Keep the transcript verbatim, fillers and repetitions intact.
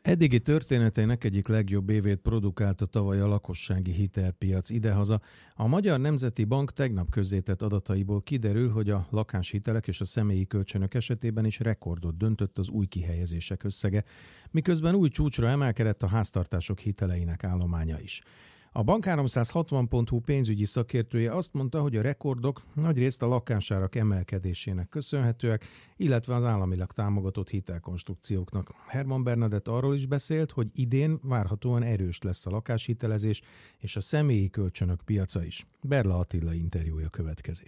Eddigi történetének egyik legjobb évét produkálta tavaly a lakossági hitelpiac idehaza. A Magyar Nemzeti Bank tegnap közzétett adataiból kiderül, hogy a lakáshitelek és a személyi kölcsönök esetében is rekordot döntött az új kihelyezések összege, miközben új csúcsra emelkedett a háztartások hiteleinek állománya is. A bank háromszázhatvan pont hu pénzügyi szakértője azt mondta, hogy a rekordok nagyrészt a lakásárak emelkedésének köszönhetőek, illetve az államilag támogatott hitelkonstrukcióknak. Herman Bernadett arról is beszélt, hogy idén várhatóan erős lesz a lakáshitelezés és a személyi kölcsönök piaca is. Berla Attila interjúja következik.